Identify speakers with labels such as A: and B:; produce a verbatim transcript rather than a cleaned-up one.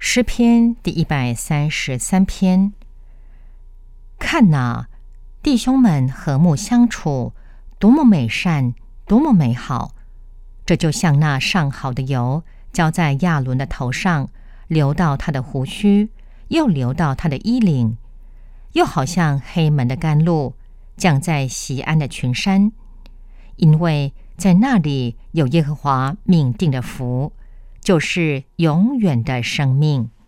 A: 诗篇第一百三十三篇。看哪，弟兄们和睦相处，多么美善，多么美好！这就像那上好的油浇在亚伦的头上，流到他的胡须，又流到他的衣领，又好像黑门的甘露降在锡安的群山，因为在那里有耶和华命定的福，就是永远的生命。